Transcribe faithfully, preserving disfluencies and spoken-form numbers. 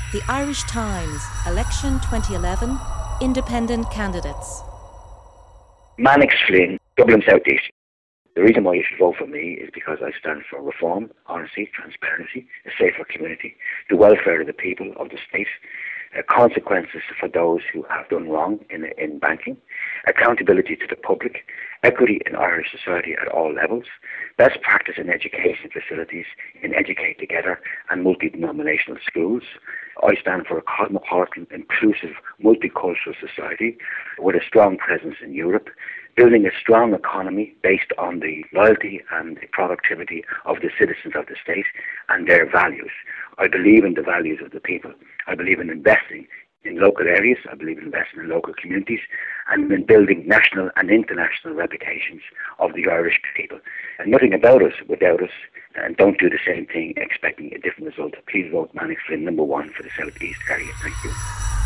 The Irish Times, Election twenty eleven, Independent Candidates. Mannix Flynn, Dublin South East. The reason why you should vote for me is because I stand for reform, honesty, transparency, a safer community, the welfare of the people, of the state, uh, consequences for those who have done wrong in, in banking, accountability to the public, equity in Irish society at all levels, best practice in education facilities, in Educate Together and multi-denominational schools. I stand for a cosmopolitan, inclusive, multicultural society with a strong presence in Europe, building a strong economy based on the loyalty and the productivity of the citizens of the state and their values. I believe in the values of the people. I believe in investing in local areas. I believe in investing in local communities and in building national and international reputations of the Irish people. And nothing about us without us, and don't do the same thing expecting a different result. Please vote Mannix Flynn number one for the South East area. Thank you.